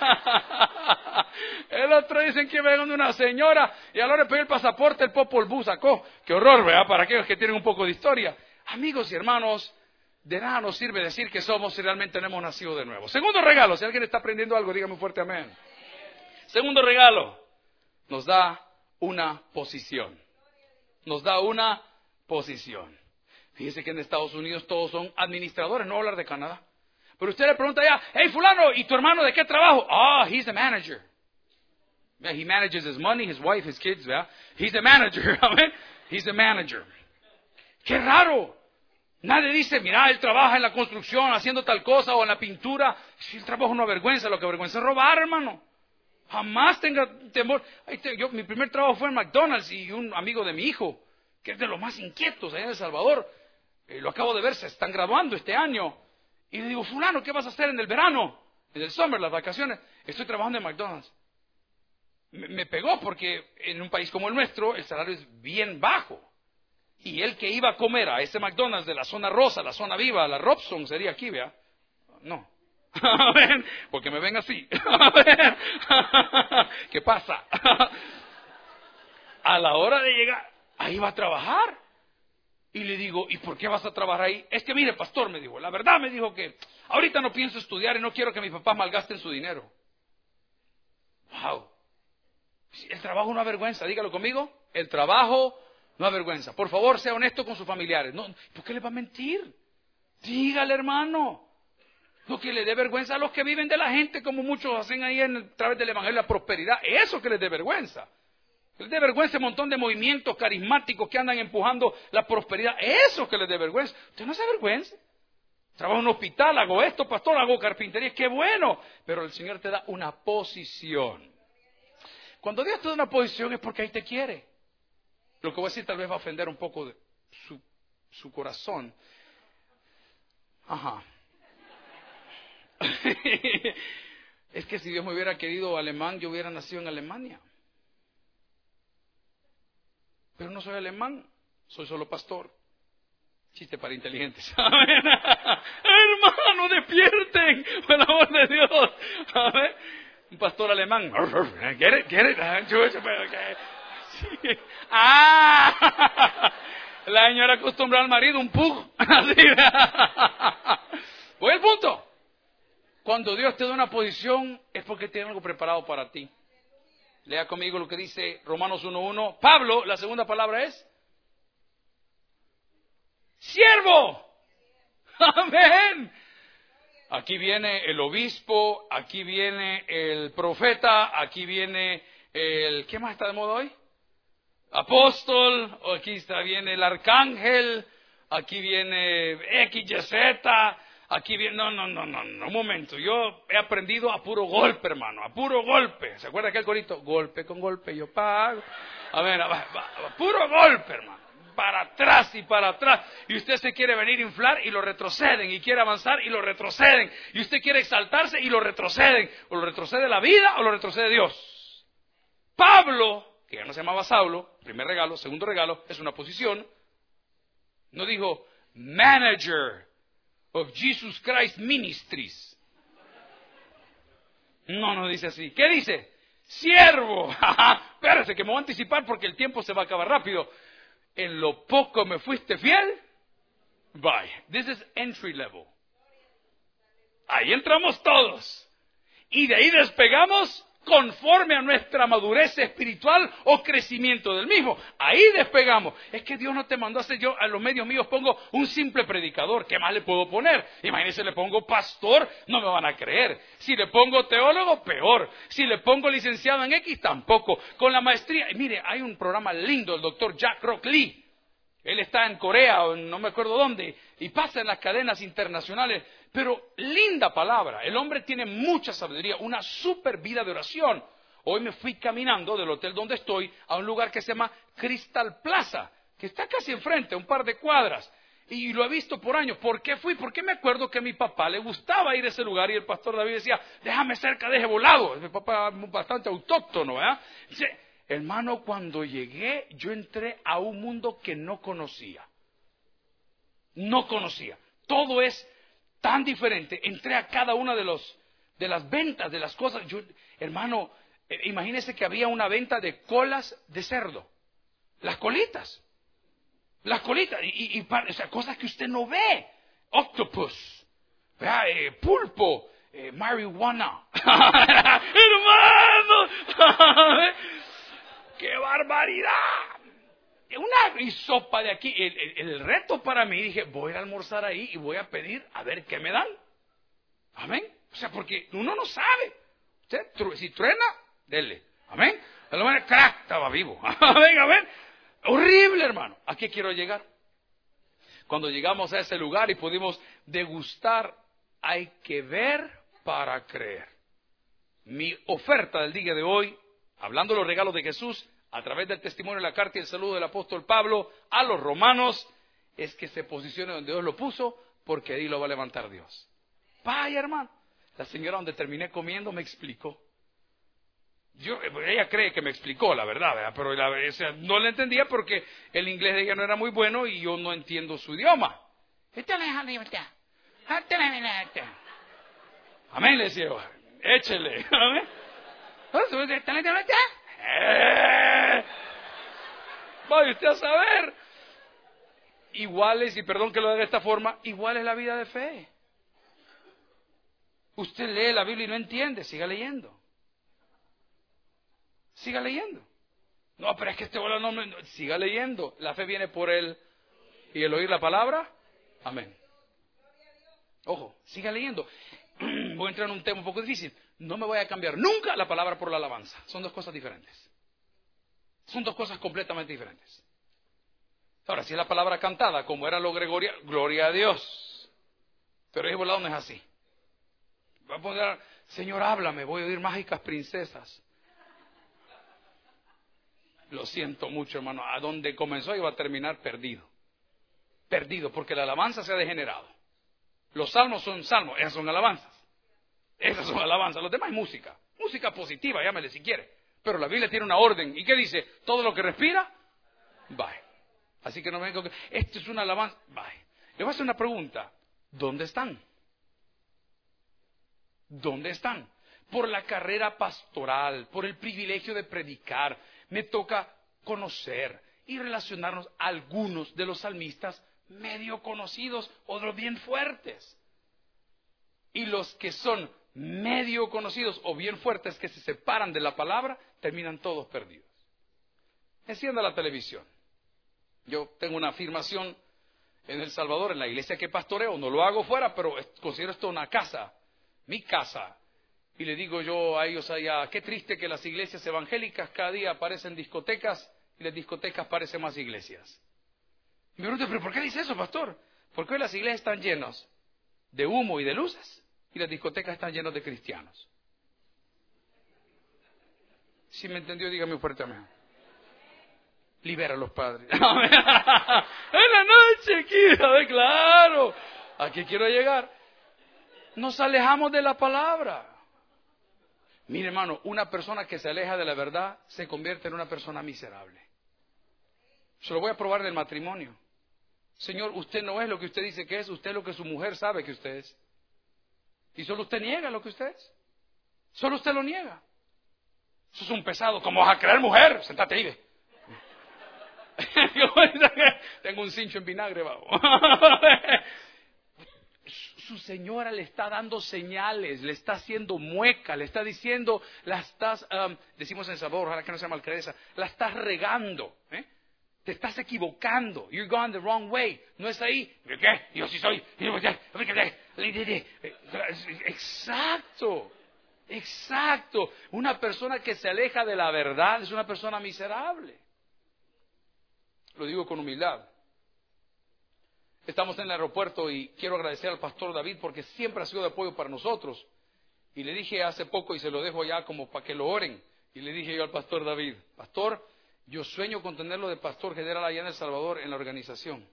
El otro dicen que vengan de una señora y a la hora de pedir el pasaporte el Popol Vuh sacó. Qué horror, ¿verdad? Para aquellos que tienen un poco de historia. Amigos y hermanos, de nada nos sirve decir que somos si realmente no hemos nacido de nuevo. Segundo regalo, si alguien está aprendiendo algo, dígame fuerte amén. Segundo regalo, nos da una posición. Nos da una posición. Fíjese que en Estados Unidos todos son administradores, no hablar de Canadá. Pero usted le pregunta ya, hey fulano, ¿y tu hermano de qué trabajo? He's a manager. He manages his money, his wife, his kids, ¿verdad? He's a manager, he's a manager. ¡Qué raro! Nadie dice, mira, él trabaja en la construcción haciendo tal cosa o en la pintura. Si el trabajo no avergüenza, lo que avergüenza es robar, hermano. Jamás tenga temor. Mi primer trabajo fue en McDonald's y un amigo de mi hijo, que es de los más inquietos allá en El Salvador, lo acabo de ver, se están graduando este año. Y le digo, fulano, ¿qué vas a hacer en el verano? En el summer, las vacaciones. Estoy trabajando en McDonald's. Me pegó porque en un país como el nuestro el salario es bien bajo. Y él que iba a comer a ese McDonald's de la zona rosa, la zona viva, la Robson sería aquí, ¿vea? No. Porque me ven así. ¿Qué pasa? A la hora de llegar, ahí va a trabajar. Y le digo, ¿y por qué vas a trabajar ahí? Es que mire, pastor, me dijo, la verdad me dijo que ahorita no pienso estudiar y no quiero que mis papás malgasten su dinero. Wow. El trabajo no avergüenza, dígalo conmigo. El trabajo no avergüenza. Por favor, sea honesto con sus familiares. No, ¿por qué le va a mentir? Dígale, hermano. Lo que le dé vergüenza a los que viven de la gente, como muchos hacen ahí a través del evangelio, la prosperidad. Eso que les dé vergüenza. Les dé vergüenza un montón de movimientos carismáticos que andan empujando la prosperidad. Eso que les dé vergüenza. Usted no se avergüenza. Trabajo en un hospital, hago esto, pastor, hago carpintería. ¡Qué bueno! Pero el Señor te da una posición. Cuando Dios te da una posición es porque ahí te quiere. Lo que voy a decir tal vez va a ofender un poco de su corazón. Ajá. Es que si Dios me hubiera querido alemán, yo hubiera nacido en Alemania. Pero no soy alemán, soy solo pastor. Chiste para inteligentes. Hermano, despierten, por el amor de Dios. A ver, un pastor alemán. ¿Quiere? Sí. La señora acostumbrada al marido, un pug. Voy al punto. Cuando Dios te da una posición es porque tiene algo preparado para ti. Lea conmigo lo que dice Romanos 1:1. Pablo, la segunda palabra es siervo. Amén. Aquí viene el obispo, aquí viene el profeta, aquí viene el... ¿Qué más está de moda hoy? Apóstol, aquí viene el arcángel, aquí viene XYZ, aquí viene... No, un momento, yo he aprendido a puro golpe, hermano, a puro golpe. ¿Se acuerda aquel corito? Golpe con golpe yo pago. A ver, puro golpe, hermano, para atrás y para atrás. Y usted se quiere venir a inflar y lo retroceden, y quiere avanzar y lo retroceden. Y usted quiere exaltarse y lo retroceden. O lo retrocede la vida o lo retrocede Dios. Pablo, que ya no se llamaba Saulo, primer regalo, segundo regalo, es una posición. No dijo manager of Jesus Christ Ministries. No dice así. ¿Qué dice? Siervo. Espérate que me voy a anticipar porque el tiempo se va a acabar rápido. En lo poco me fuiste fiel. Bye. This is entry level. Ahí entramos todos. Y de ahí despegamos conforme a nuestra madurez espiritual o crecimiento del mismo. Ahí despegamos. Es que Dios no te mandó a hacer, yo a los medios míos pongo un simple predicador. ¿Qué más le puedo poner? Imagínense, le pongo pastor, no me van a creer. Si le pongo teólogo, peor. Si le pongo licenciado en X, tampoco. Con la maestría, mire, hay un programa lindo, el doctor Jack Rock Lee. Él está en Corea o no me acuerdo dónde, y pasa en las cadenas internacionales, pero linda palabra. El hombre tiene mucha sabiduría, una super vida de oración. Hoy me fui caminando del hotel donde estoy a un lugar que se llama Crystal Plaza, que está casi enfrente, a un par de cuadras. Y lo he visto por años. ¿Por qué fui? Porque me acuerdo que a mi papá le gustaba ir a ese lugar y el pastor David decía, déjame cerca de ese volado. Mi papá es bastante autóctono, ¿verdad? Dice, hermano, cuando llegué, yo entré a un mundo que no conocía. No conocía. Todo es tan diferente. Entré a cada una de las ventas, de las cosas. Hermano, imagínese que había una venta de colas de cerdo. Las colitas. O sea, cosas que usted no ve. Octopus. Pulpo. Marihuana. Hermano. ¡Qué barbaridad! Una hisopa de aquí. El reto para mí, dije, voy a ir a almorzar ahí y voy a pedir a ver qué me dan. Amén. O sea, porque uno no sabe. Usted, si truena, dele. Amén. A lo mejor, crack, estaba vivo. Amén, amén. Horrible, hermano. ¿A qué quiero llegar? Cuando llegamos a ese lugar y pudimos degustar, hay que ver para creer. Mi oferta del día de hoy, hablando de los regalos de Jesús, a través del testimonio de la carta y el saludo del apóstol Pablo a los romanos, es que se posicione donde Dios lo puso, porque ahí lo va a levantar Dios. Vaya, hermano. La señora donde terminé comiendo me explicó. Ella cree que me explicó, la verdad, pero no la entendía porque el inglés de ella no era muy bueno y yo no entiendo su idioma. Amén, le decía yo. Échele. Amén. Vaya usted a saber. Iguales, y perdón que lo haga de esta forma, igual es la vida de fe. Usted lee la Biblia y no entiende, siga leyendo. Siga leyendo. No, pero es que siga leyendo. La fe viene por el oír la palabra. Amén. Ojo, siga leyendo. Voy a entrar en un tema un poco difícil. No me voy a cambiar nunca la palabra por la alabanza. Son dos cosas diferentes. Son dos cosas completamente diferentes. Ahora, si es la palabra cantada, como era lo gregoriano, gloria a Dios. Pero ese volado no es así. Va a poner, Señor, háblame, voy a oír mágicas princesas. Lo siento mucho, hermano. A donde comenzó iba a terminar perdido. Perdido, porque la alabanza se ha degenerado. Los salmos son salmos, esas son alabanzas. Esas son alabanzas. Los demás es música. Música positiva, llámele si quiere. Pero la Biblia tiene una orden. ¿Y qué dice? Todo lo que respira, bye. Así que no me digo que esto es una alabanza, bye. Le voy a hacer una pregunta. ¿Dónde están? ¿Dónde están? Por la carrera pastoral, por el privilegio de predicar, me toca conocer y relacionarnos a algunos de los salmistas medio conocidos o de los bien fuertes. Y los que son medio conocidos o bien fuertes, que se separan de la palabra, terminan todos perdidos. Encienda la televisión. Yo tengo una afirmación en El Salvador, en la iglesia que pastoreo, no lo hago fuera, pero considero esto una casa, mi casa. Y le digo yo a ellos allá, qué triste que las iglesias evangélicas cada día parecen discotecas y las discotecas parecen más iglesias. Y me pregunto, ¿pero por qué dice eso, pastor? Porque hoy las iglesias están llenas de humo y de luces y las discotecas están llenas de cristianos. Si me entendió, dígame fuerte amén. Libera a los padres. En la noche, claro. ¿A qué quiero llegar? Nos alejamos de la palabra. Mire, hermano, una persona que se aleja de la verdad se convierte en una persona miserable. Se lo voy a probar del matrimonio. Señor, usted no es lo que usted dice que es, usted es lo que su mujer sabe que usted es. Y solo usted niega lo que usted es. Solo usted lo niega. Eso es un pesado. ¿Cómo vas a creer, mujer? Sentate ahí. Tengo un cincho en vinagre, vamos. su señora le está dando señales, le está haciendo mueca, le está diciendo, la estás, decimos en Salvador, ojalá que no sea malcredeza, la estás regando, te estás equivocando, you're going the wrong way, no es ahí, ¿qué? Yo sí soy, exacto, una persona que se aleja de la verdad es una persona miserable, lo digo con humildad. Estamos en el aeropuerto y quiero agradecer al pastor David porque siempre ha sido de apoyo para nosotros. Y le dije hace poco, y se lo dejo ya como para que lo oren, y le dije yo al pastor David, pastor, yo sueño con tenerlo de pastor general allá en El Salvador en la organización.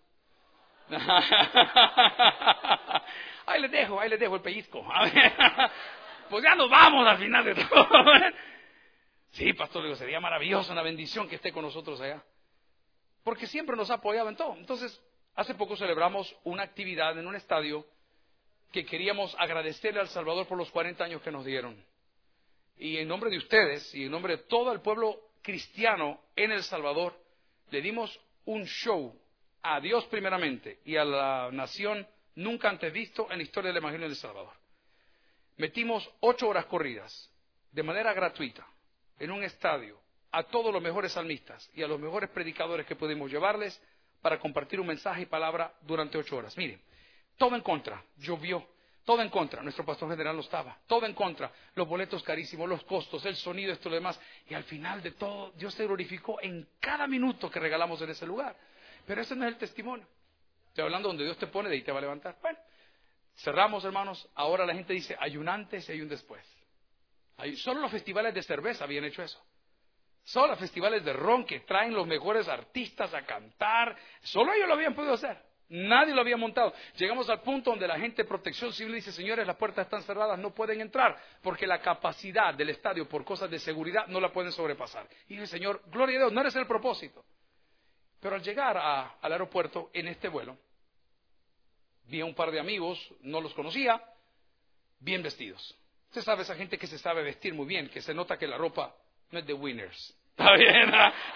Ahí les dejo el pellizco. Pues ya nos vamos al final de todo. Sí, pastor, digo, sería maravilloso, una bendición que esté con nosotros allá. Porque siempre nos ha apoyado en todo. Entonces, hace poco celebramos una actividad en un estadio que queríamos agradecerle al Salvador por los 40 años que nos dieron. Y en nombre de ustedes y en nombre de todo el pueblo cristiano en El Salvador, le dimos un show a Dios primeramente y a la nación nunca antes visto en la historia del Evangelio en El Salvador. Metimos 8 horas corridas de manera gratuita en un estadio a todos los mejores salmistas y a los mejores predicadores que pudimos llevarles para compartir un mensaje y palabra durante 8 horas. Miren, todo en contra, llovió, todo en contra, nuestro pastor general no estaba, todo en contra, los boletos carísimos, los costos, el sonido, esto y lo demás, y al final de todo, Dios se glorificó en cada minuto que regalamos en ese lugar. Pero ese no es el testimonio. Estoy hablando donde Dios te pone, de ahí te va a levantar. Bueno, cerramos, hermanos, ahora la gente dice, hay un antes y hay un después. Solo los festivales de cerveza habían hecho eso. Solo los festivales de ron que traen los mejores artistas a cantar, solo ellos lo habían podido hacer, nadie lo había montado. Llegamos al punto donde la gente de Protección Civil dice, señores, las puertas están cerradas, no pueden entrar, porque la capacidad del estadio por cosas de seguridad no la pueden sobrepasar. Y dice, Señor, gloria a Dios, no eres el propósito. Pero al llegar al aeropuerto, en este vuelo, vi a un par de amigos, no los conocía, bien vestidos. Usted sabe, esa gente que se sabe vestir muy bien, que se nota que la ropa no es de winners. ¿Está bien?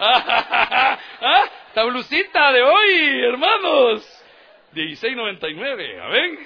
La blusita de hoy, hermanos. $16.99, ¿a ven?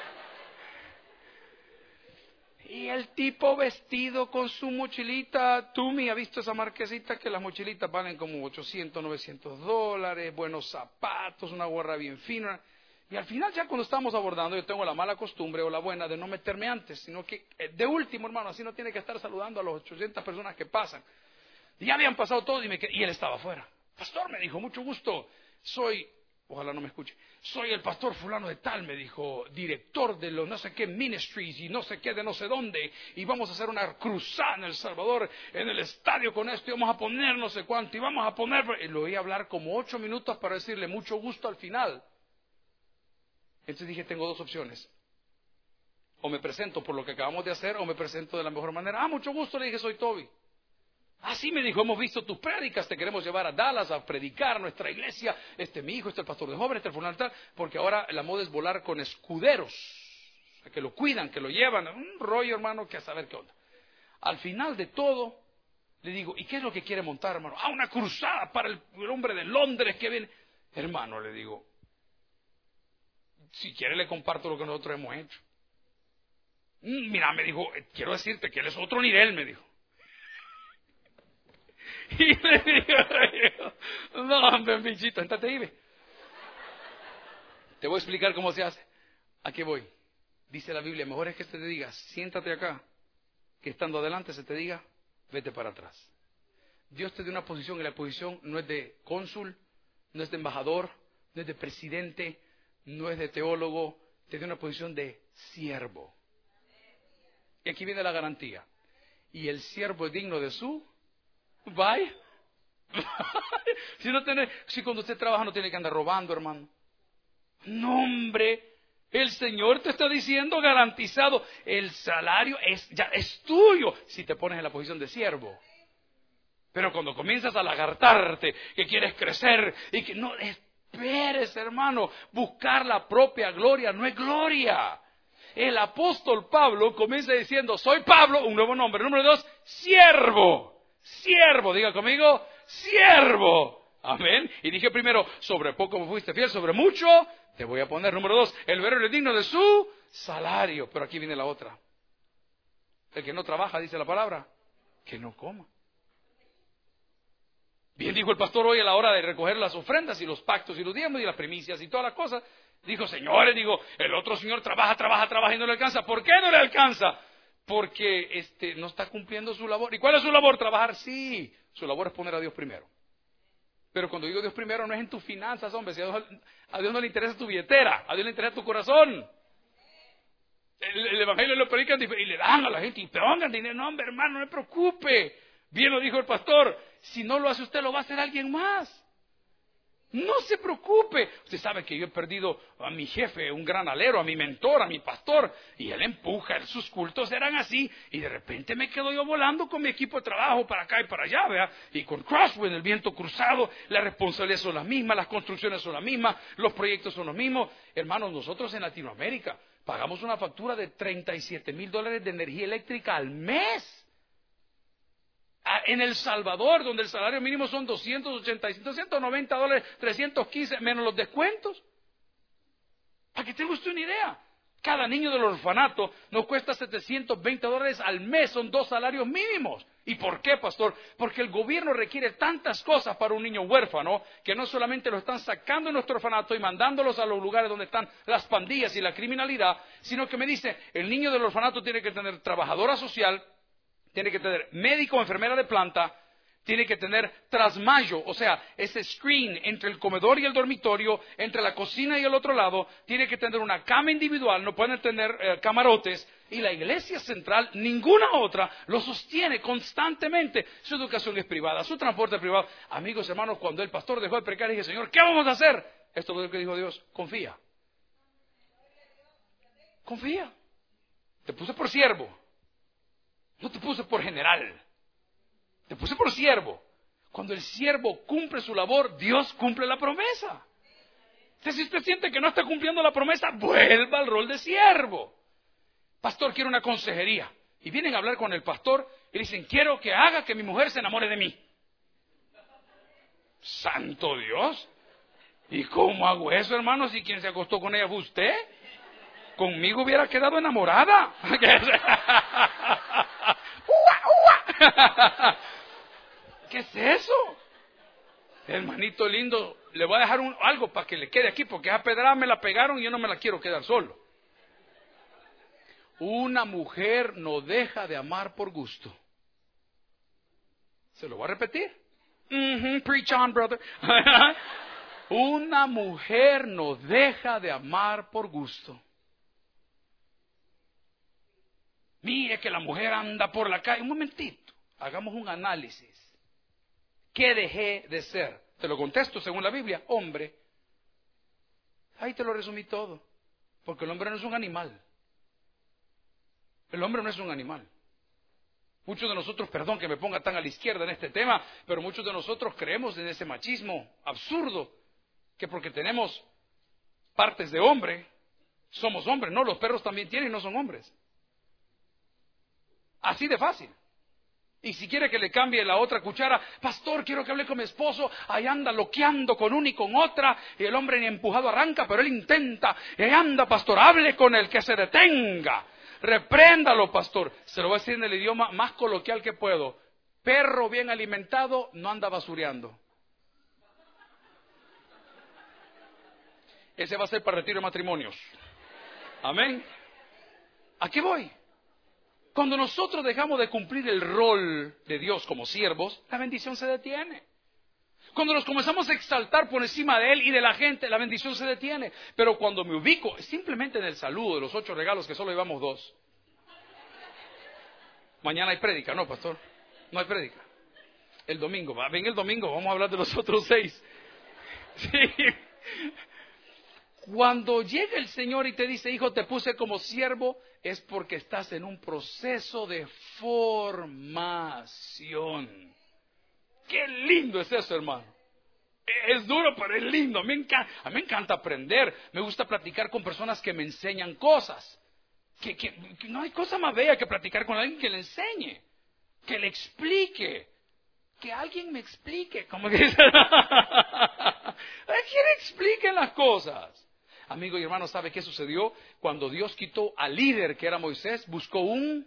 Y el tipo vestido con su mochilita. Tumi ha visto esa marquesita que las mochilitas valen como $800, $900, buenos zapatos, una gorra bien fina. Y al final, ya cuando estamos abordando, yo tengo la mala costumbre o la buena de no meterme antes, sino que de último, hermano, así no tiene que estar saludando a los 800 personas que pasan. Y ya habían pasado todos y él estaba afuera. Pastor, me dijo, mucho gusto, ojalá no me escuche, soy el pastor fulano de tal, me dijo, director de los no sé qué ministries y no sé qué de no sé dónde, y vamos a hacer una cruzada en El Salvador, en el estadio con esto, y vamos a poner no sé cuánto, y vamos a poner... Y lo oí hablar como 8 minutos para decirle mucho gusto al final. Entonces dije, tengo 2 opciones. O me presento por lo que acabamos de hacer, o me presento de la mejor manera. Mucho gusto, le dije, soy Toby. Así me dijo, hemos visto tus prédicas, te queremos llevar a Dallas a predicar nuestra iglesia. Mi hijo, el pastor de jóvenes, el fulano tal, porque ahora la moda es volar con escuderos, que lo cuidan, que lo llevan, un rollo, hermano, que a saber qué onda. Al final de todo, le digo, ¿y qué es lo que quiere montar, hermano? Una cruzada para el hombre de Londres que viene. Hermano, le digo, si quiere le comparto lo que nosotros hemos hecho. Mira, me dijo, quiero decirte que él es otro nivel, me dijo. Y le digo, no, hombre, bichito, entonces ahí, ve. Te voy a explicar cómo se hace. ¿A qué voy? Dice la Biblia, mejor es que se te diga, siéntate acá, que estando adelante se te diga, vete para atrás. Dios te dio una posición y la posición no es de cónsul, no es de embajador, no es de presidente, no es de teólogo, te dio una posición de siervo. Y aquí viene la garantía. Y el siervo es digno de su... Vaya. Si cuando usted trabaja no tiene que andar robando, hermano. No, hombre. El Señor te está diciendo garantizado. El salario ya es tuyo si te pones en la posición de siervo. Pero cuando comienzas a lagartarte, que quieres crecer y que no... Esperes, hermano. Buscar la propia gloria no es gloria. El apóstol Pablo comienza diciendo, soy Pablo, un nuevo nombre. Número 2, siervo. Siervo, diga conmigo, siervo. Amén. Y dije primero, sobre poco me fuiste fiel, sobre mucho te voy a poner. Número 2, el verbo es digno de su salario. Pero aquí viene la otra. El que no trabaja, dice la palabra, que no coma. Bien dijo el pastor hoy a la hora de recoger las ofrendas y los pactos y los diezmos y las primicias y todas las cosas. Dijo, señores, el otro señor trabaja y no le alcanza. ¿Por qué no le alcanza? Porque no está cumpliendo su labor. ¿Y cuál es su labor? Trabajar, sí. Su labor es poner a Dios primero. Pero cuando digo Dios primero, no es en tus finanzas, hombre. Si a Dios no le interesa tu billetera, a Dios le interesa tu corazón. El evangelio lo predican y le dan a la gente y pongan dinero. No, hombre, hermano, no me preocupe. Bien lo dijo el pastor. Si no lo hace usted, lo va a hacer alguien más. No se preocupe. Usted sabe que yo he perdido a mi jefe, un gran alero, a mi mentor, a mi pastor. Y él empuja, sus cultos eran así. Y de repente me quedo yo volando con mi equipo de trabajo para acá y para allá, ¿verdad? Y con Crosswind, el viento cruzado, las responsabilidades son las mismas, las construcciones son las mismas, los proyectos son los mismos. Hermanos, nosotros en Latinoamérica pagamos una factura de $37,000 de energía eléctrica al mes. En El Salvador, donde el salario mínimo son $285, $290, $315, menos los descuentos. Para que tenga usted una idea. Cada niño del orfanato nos cuesta $720 al mes, son 2 salarios mínimos. ¿Y por qué, pastor? Porque el gobierno requiere tantas cosas para un niño huérfano, que no solamente lo están sacando de nuestro orfanato y mandándolos a los lugares donde están las pandillas y la criminalidad, sino que me dice, el niño del orfanato tiene que tener trabajadora social, tiene que tener médico o enfermera de planta, tiene que tener trasmayo, o sea, ese screen entre el comedor y el dormitorio, entre la cocina y el otro lado, tiene que tener una cama individual, no pueden tener camarotes, y la iglesia central, ninguna otra, lo sostiene constantemente. Su educación es privada, su transporte es privado. Amigos, hermanos, cuando el pastor dejó de predicar, dije, Señor, ¿qué vamos a hacer? Esto es lo que dijo Dios, confía. Confía. Te puse por siervo. No te puse por general, te puse por siervo. Cuando el siervo cumple su labor, Dios cumple la promesa. Entonces, si usted siente que no está cumpliendo la promesa, vuelva al rol de siervo. Pastor, quiero una consejería. Y vienen a hablar con el pastor y dicen, quiero que haga que mi mujer se enamore de mí. ¡Santo Dios! ¿Y cómo hago eso, hermano, si quien se acostó con ella fue usted? Conmigo hubiera quedado enamorada. ¿Qué es eso? Hermanito lindo, le voy a dejar algo para que le quede aquí, porque esa pedrada me la pegaron y yo no me la quiero quedar solo. Una mujer no deja de amar por gusto. ¿Se lo voy a repetir? Preach on, brother. Una mujer no deja de amar por gusto. Mire que la mujer anda por la calle. Un momentito, hagamos un análisis. ¿Qué dejé de ser? Te lo contesto según la Biblia, hombre. Ahí te lo resumí todo. Porque el hombre no es un animal. El hombre no es un animal. Muchos de nosotros, perdón que me ponga tan a la izquierda en este tema, pero muchos de nosotros creemos en ese machismo absurdo, que porque tenemos partes de hombre, somos hombres. No, los perros también tienen y no son hombres. Así de fácil. Y si quiere que le cambie la otra cuchara, pastor, quiero que hable con mi esposo, ahí anda loqueando con una y con otra, y el hombre ni empujado arranca, pero él intenta, y ahí anda, pastor, hable con él, que se detenga, repréndalo, pastor. Se lo voy a decir en el idioma más coloquial que puedo: perro bien alimentado no anda basureando. Ese va a ser para retiro de matrimonios. Amén. ¿A qué voy? Cuando nosotros dejamos de cumplir el rol de Dios como siervos, la bendición se detiene. Cuando nos comenzamos a exaltar por encima de Él y de la gente, la bendición se detiene. Pero cuando me ubico simplemente en el saludo de los 8 regalos, que solo llevamos 2. Mañana hay prédica, ¿no, pastor? No hay prédica. El domingo, ven el domingo, vamos a hablar de los otros 6. Sí. Cuando llega el Señor y te dice, hijo, te puse como siervo, es porque estás en un proceso de formación. Qué lindo es eso, hermano. Es duro, pero es lindo. A mí me encanta aprender. Me gusta platicar con personas que me enseñan cosas. Que no hay cosa más bella que platicar con alguien que le enseñe, que le explique. Que alguien me explique. ¿Cómo que dice? ¿A quién expliquen las cosas? Amigo y hermano, ¿sabe qué sucedió? Cuando Dios quitó al líder que era Moisés, buscó un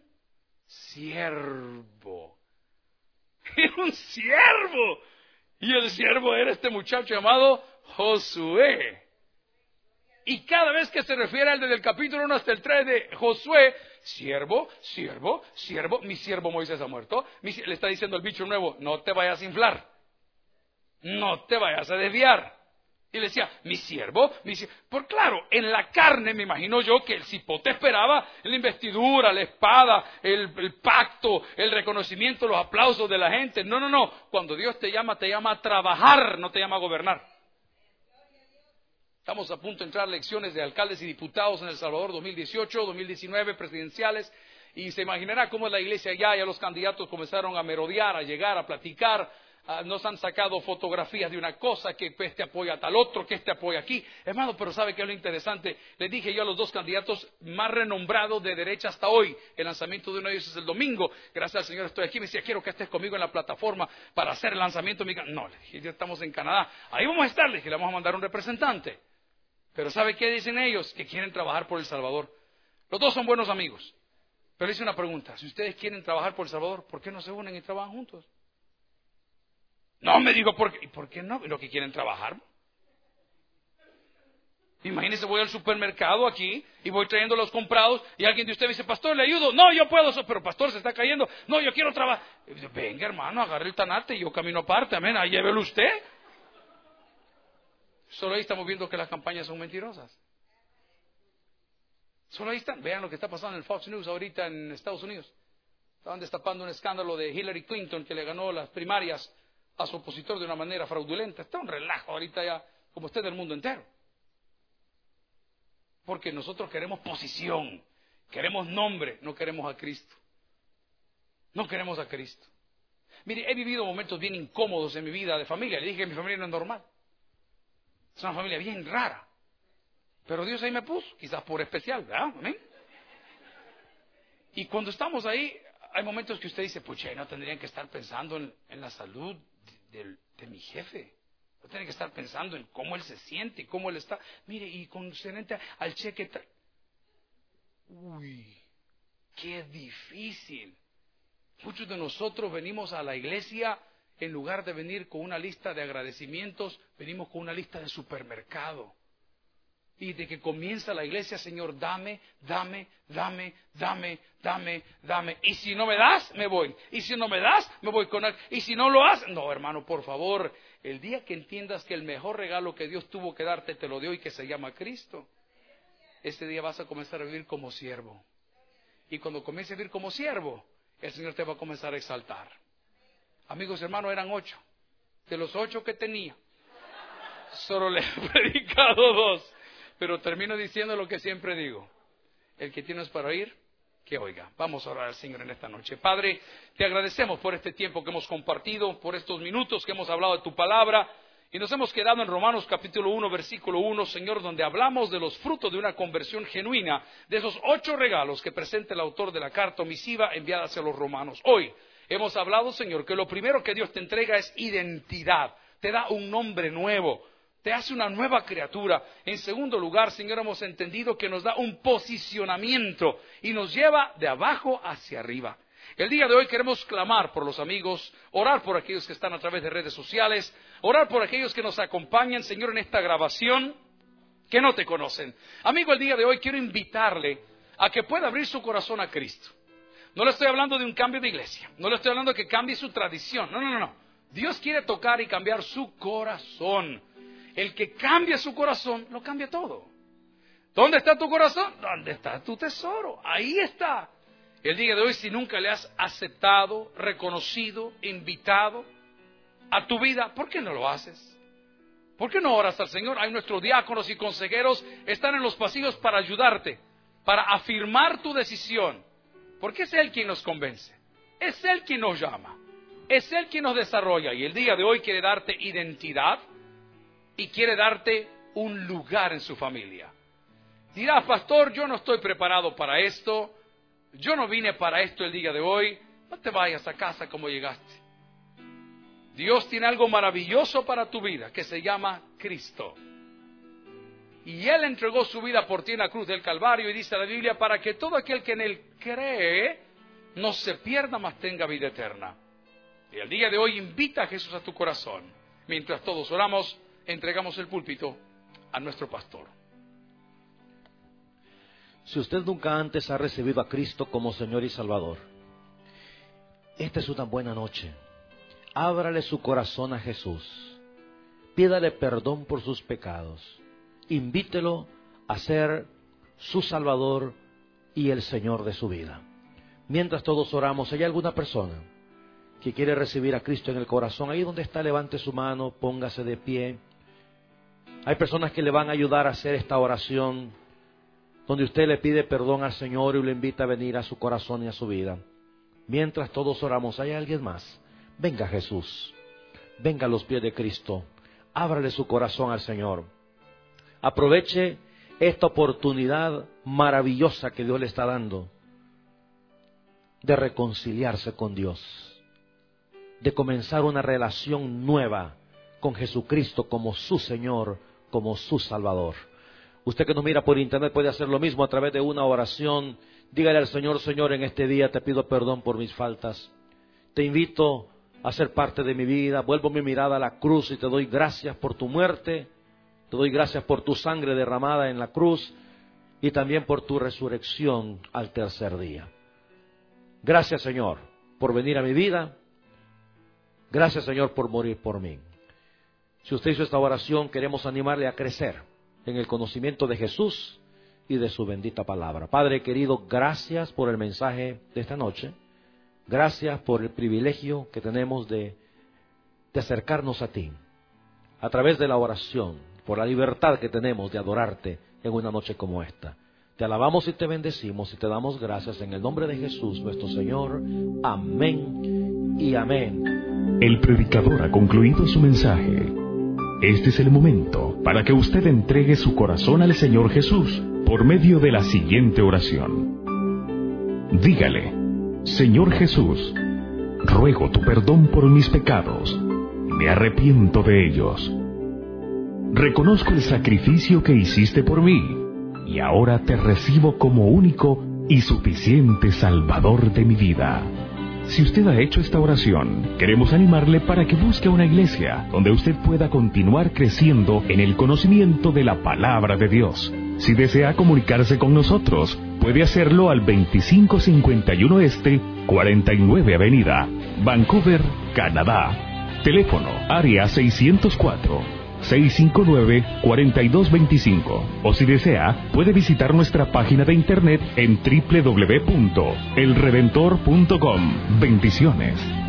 siervo. Era un siervo. Y el siervo era este muchacho llamado Josué. Y cada vez que se refiere al desde el capítulo 1 hasta el 3 de Josué, siervo, siervo, siervo, mi siervo Moisés ha muerto. Le está diciendo el bicho nuevo, no te vayas a inflar, no te vayas a desviar. Y le decía, mi siervo, Por claro, en la carne me imagino yo que el cipote esperaba la investidura, la espada, el pacto, el reconocimiento, los aplausos de la gente. No, no, no. Cuando Dios te llama a trabajar, no te llama a gobernar. Estamos a punto de entrar a elecciones de alcaldes y diputados en El Salvador 2018, 2019, presidenciales. Y se imaginará cómo es la iglesia ya los candidatos comenzaron a merodear, a llegar, a platicar. Nos han sacado fotografías de una cosa, que este apoya a tal otro, que este apoya aquí. Hermano, pero ¿sabe qué es lo interesante? Le dije yo a los dos candidatos más renombrados de derecha hasta hoy. El lanzamiento de uno de ellos es el domingo. Gracias al Señor estoy aquí. Me decía, quiero que estés conmigo en la plataforma para hacer el lanzamiento. No, le dije, ya estamos en Canadá. Ahí vamos a estar, le dije, le vamos a mandar un representante. Pero ¿sabe qué dicen ellos? Que quieren trabajar por El Salvador. Los dos son buenos amigos. Pero hice una pregunta. Si ustedes quieren trabajar por El Salvador, ¿por qué no se unen y trabajan juntos? No, me digo, ¿por qué no? ¿Lo que quieren trabajar? Imagínense, voy al supermercado aquí y voy trayendo los comprados y alguien de ustedes dice, pastor, ¿le ayudo? No, yo puedo, pero pastor, se está cayendo. No, yo quiero trabajar. Venga, hermano, agarre el tanate y yo camino aparte, amén, ahí llévelo usted. Solo ahí estamos viendo que las campañas son mentirosas. Solo ahí están. Vean lo que está pasando en el Fox News ahorita en Estados Unidos. Estaban destapando un escándalo de Hillary Clinton que le ganó las primarias a su opositor de una manera fraudulenta. Está un relajo ahorita ya, como usted del mundo entero. Porque nosotros queremos posición, queremos nombre, no queremos a Cristo. No queremos a Cristo. Mire, he vivido momentos bien incómodos en mi vida de familia. Le dije que mi familia no es normal. Es una familia bien rara. Pero Dios ahí me puso, quizás por especial, ¿verdad? ¿Amén? Y cuando estamos ahí, hay momentos que usted dice, pucha, no tendrían que estar pensando en la salud de mi jefe. No tienen que estar pensando en cómo él se siente y cómo él está. Mire, y concernente al cheque. Uy, qué difícil. Muchos de nosotros venimos a la iglesia, en lugar de venir con una lista de agradecimientos, venimos con una lista de supermercado. Y de que comienza la iglesia, Señor, dame, dame, dame, dame, dame, dame. Y si no me das, me voy. Y si no me das, me voy con él. Y si no lo haces, no, hermano, por favor. El día que entiendas que el mejor regalo que Dios tuvo que darte, te lo dio y que se llama Cristo, ese día vas a comenzar a vivir como siervo. Y cuando comiences a vivir como siervo, el Señor te va a comenzar a exaltar. Amigos, hermanos, eran 8. De los 8 que tenía, solo le he predicado 2. Pero termino diciendo lo que siempre digo. El que tienes para oír, que oiga. Vamos a orar al Señor en esta noche. Padre, te agradecemos por este tiempo que hemos compartido, por estos minutos que hemos hablado de tu palabra. Y nos hemos quedado en Romanos capítulo 1, versículo 1, Señor, donde hablamos de los frutos de una conversión genuina, de esos 8 regalos que presenta el autor de la carta omisiva enviada hacia los romanos. Hoy hemos hablado, Señor, que lo primero que Dios te entrega es identidad. Te da un nombre nuevo. Te hace una nueva criatura. En segundo lugar, Señor, hemos entendido que nos da un posicionamiento y nos lleva de abajo hacia arriba. El día de hoy queremos clamar por los amigos, orar por aquellos que están a través de redes sociales, orar por aquellos que nos acompañan, Señor, en esta grabación, que no te conocen. Amigo, el día de hoy quiero invitarle a que pueda abrir su corazón a Cristo. No le estoy hablando de un cambio de iglesia, no le estoy hablando de que cambie su tradición, no. Dios quiere tocar y cambiar su corazón. El que cambia su corazón, lo cambia todo. ¿Dónde está tu corazón? ¿Dónde está tu tesoro? Ahí está. El día de hoy, si nunca le has aceptado, reconocido, invitado a tu vida, ¿por qué no lo haces? ¿Por qué no oras al Señor? Hay nuestros diáconos y consejeros, están en los pasillos para ayudarte, para afirmar tu decisión. Porque es Él quien nos convence, es Él quien nos llama, es Él quien nos desarrolla. Y el día de hoy quiere darte identidad y quiere darte un lugar en su familia. Dirás, pastor, yo no estoy preparado para esto, yo no vine para esto el día de hoy. No te vayas a casa como llegaste. Dios tiene algo maravilloso para tu vida que se llama Cristo. y Él entregó su vida por ti en la cruz del Calvario, y dice la Biblia, para que todo aquel que en Él cree no se pierda, mas tenga vida eterna. Y el día de hoy invita a Jesús a tu corazón. Mientras todos oramos, entregamos el púlpito a nuestro pastor. Si usted nunca antes ha recibido a Cristo como Señor y Salvador, esta es una buena noche. Ábrale su corazón a Jesús. Pídale perdón por sus pecados. Invítelo a ser su Salvador y el Señor de su vida. Mientras todos oramos, ¿hay alguna persona que quiere recibir a Cristo en el corazón? Ahí donde está, levante su mano, póngase de pie. Hay personas que le van a ayudar a hacer esta oración, donde usted le pide perdón al Señor y le invita a venir a su corazón y a su vida. Mientras todos oramos, ¿hay alguien más? Venga Jesús, venga a los pies de Cristo, ábrale su corazón al Señor. Aproveche esta oportunidad maravillosa que Dios le está dando de reconciliarse con Dios, de comenzar una relación nueva con Jesucristo como su Señor, como su Salvador. Usted que nos mira por internet puede hacer lo mismo a través de una oración. Dígale al Señor: Señor, en este día te pido perdón por mis faltas. Te invito a ser parte de mi vida. Vuelvo mi mirada a la cruz y te doy gracias por tu muerte. Te doy gracias por tu sangre derramada en la cruz y también por tu resurrección al tercer día. Gracias, Señor, por venir a mi vida. Gracias, Señor, por morir por mí. Si usted hizo esta oración, queremos animarle a crecer en el conocimiento de Jesús y de su bendita palabra. Padre querido, gracias por el mensaje de esta noche. Gracias por el privilegio que tenemos de acercarnos a ti a través de la oración, por la libertad que tenemos de adorarte en una noche como esta. Te alabamos y te bendecimos y te damos gracias en el nombre de Jesús nuestro Señor. Amén y amén. El predicador ha concluido su mensaje. Este es el momento para que usted entregue su corazón al Señor Jesús por medio de la siguiente oración. Dígale: Señor Jesús, ruego tu perdón por mis pecados. Me arrepiento de ellos. Reconozco el sacrificio que hiciste por mí y ahora te recibo como único y suficiente Salvador de mi vida. Si usted ha hecho esta oración, queremos animarle para que busque una iglesia donde usted pueda continuar creciendo en el conocimiento de la palabra de Dios. Si desea comunicarse con nosotros, puede hacerlo al 2551 Este, 49 Avenida, Vancouver, Canadá. Teléfono, área 604-659-4225. O si desea, puede visitar nuestra página de internet en www.elredentor.com. Bendiciones.